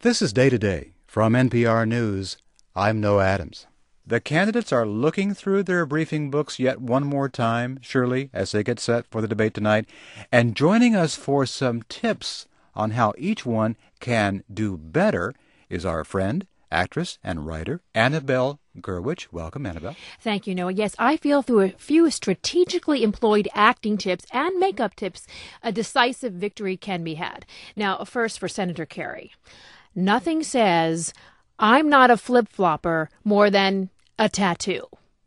This is Day to Day from NPR News. I'm Noah Adams. The candidates are looking through their briefing books yet one more time, surely, as they get set for the debate tonight, and joining us for some tips on how each one can do better is our friend, actress and writer, Annabelle Gurwitch. Welcome, Annabelle. Thank you, Noah. Yes, I feel through a few strategically employed acting tips and makeup tips, a decisive victory can be had. Now, first for Senator Kerry. Nothing says, I'm not a flip-flopper more than a tattoo.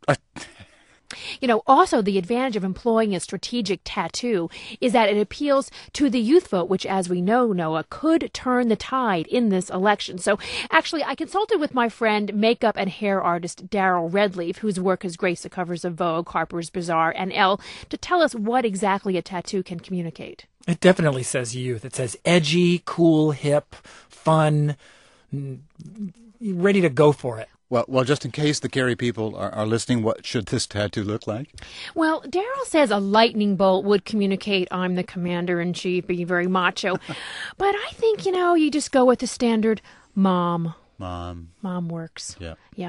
Also the advantage of employing a strategic tattoo is that it appeals to the youth vote, which, as we know, Noah, could turn the tide in this election. So actually, I consulted with my friend, makeup and hair artist Daryl Redleaf, whose work has graced the covers of Vogue, Harper's Bazaar, and Elle, to tell us what exactly a tattoo can communicate. It definitely says youth. It says edgy, cool, hip, fun, ready to go for it. Well, just in case the Kerry people are listening, what should this tattoo look like? Well, Daryl says a lightning bolt would communicate I'm the commander-in-chief, being very macho. But I think, you just go with the standard mom. Mom works. Yeah.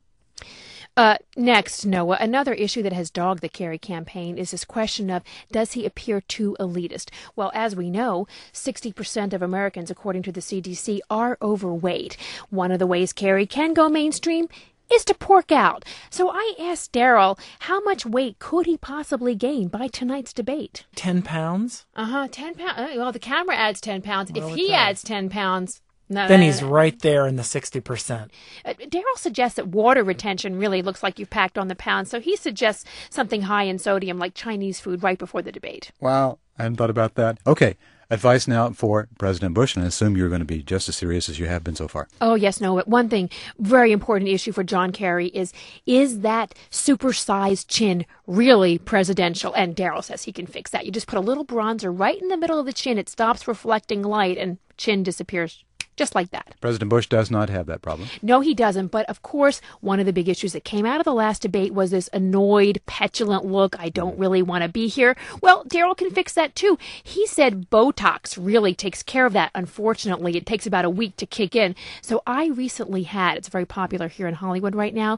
Next, Noah, another issue that has dogged the Kerry campaign is this question of, does he appear too elitist? Well, as we know, 60% of Americans, according to the CDC, are overweight. One of the ways Kerry can go mainstream is to pork out. So I asked Daryl, how much weight could he possibly gain by tonight's debate? 10 pounds? 10 pounds. Well, the camera adds 10 pounds. Well, if he adds 10 pounds... Then he's right there in the 60%. Daryl suggests that water retention really looks like you've packed on the pounds, so he suggests something high in sodium like Chinese food right before the debate. Wow, I hadn't thought about that. Okay, advice now for President Bush, and I assume you're going to be just as serious as you have been so far. Oh, yes, no, but one thing, very important issue for John Kerry is that supersized chin really presidential? And Daryl says he can fix that. You just put a little bronzer right in the middle of the chin, it stops reflecting light, and chin disappears. Just like that. President Bush does not have that problem. No, he doesn't. But of course, one of the big issues that came out of the last debate was this annoyed, petulant look. I don't really want to be here. Well, Daryl can fix that too. He said Botox really takes care of that. Unfortunately, it takes about a week to kick in. So I recently had, it's very popular here in Hollywood right now,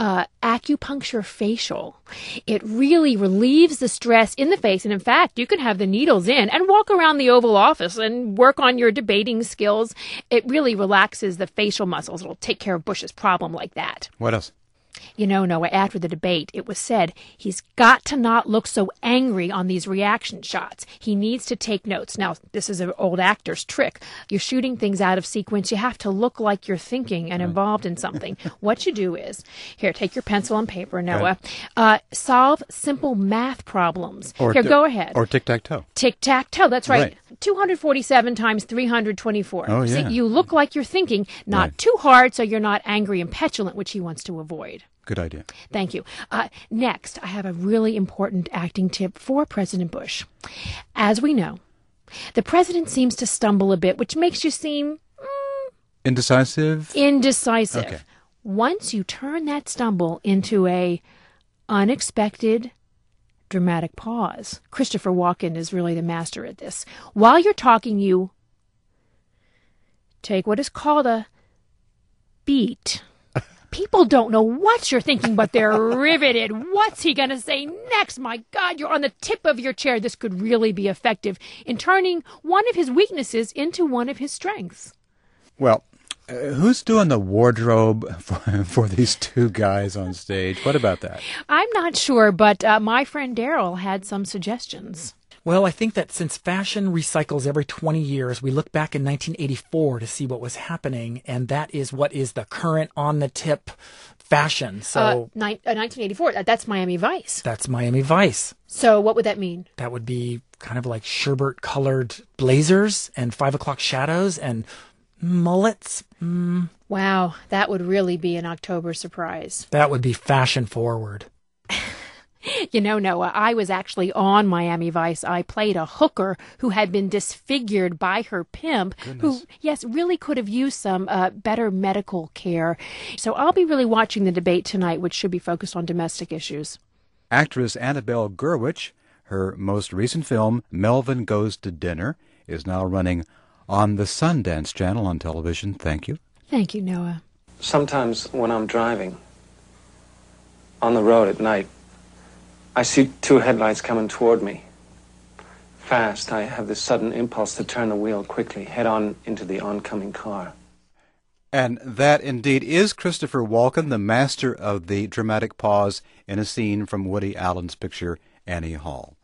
acupuncture facial. It really relieves the stress in the face. And in fact, you can have the needles in and walk around the Oval Office and work on your debating skills. It really relaxes the facial muscles. It'll take care of Bush's problem like that. What else? Noah, after the debate, it was said he's got to not look so angry on these reaction shots. He needs to take notes. Now, this is an old actor's trick. You're shooting things out of sequence. You have to look like you're thinking and involved in something. What you do is, here, take your pencil and paper, Noah. Solve simple math problems. Here, go ahead. Or tic-tac-toe. Tic-tac-toe, that's right. 247 times 324. Oh, yeah. See, you look like you're thinking, not too hard so you're not angry and petulant, which he wants to avoid. Good idea. Thank you. Next, I have a really important acting tip for President Bush. As we know, the president seems to stumble a bit, which makes you seem... Indecisive? Indecisive. Okay. Once you turn that stumble into a unexpected, dramatic pause. Christopher Walken is really the master at this. While you're talking, you take what is called a beat. People don't know what you're thinking, but they're riveted. What's he going to say next? My God, you're on the tip of your chair. This could really be effective in turning one of his weaknesses into one of his strengths. Well, who's doing the wardrobe for these two guys on stage? What about that? I'm not sure, but my friend Daryl had some suggestions. Well, I think that since fashion recycles every 20 years, we look back in 1984 to see what was happening, and that is what is the current on-the-tip fashion. So 1984, that's Miami Vice. That's Miami Vice. So what would that mean? That would be kind of like sherbet-colored blazers and 5 o'clock shadows and mullets. Wow, that would really be an October surprise. That would be fashion-forward. Noah, I was actually on Miami Vice. I played a hooker who had been disfigured by her pimp, who, yes, really could have used some better medical care. So I'll be really watching the debate tonight, which should be focused on domestic issues. Actress Annabelle Gurwitch, her most recent film, Melvin Goes to Dinner, is now running on the Sundance Channel on television. Thank you. Thank you, Noah. Sometimes when I'm driving on the road at night, I see two headlights coming toward me. Fast, I have this sudden impulse to turn the wheel quickly, head on into the oncoming car. And that indeed is Christopher Walken, the master of the dramatic pause in a scene from Woody Allen's picture Annie Hall.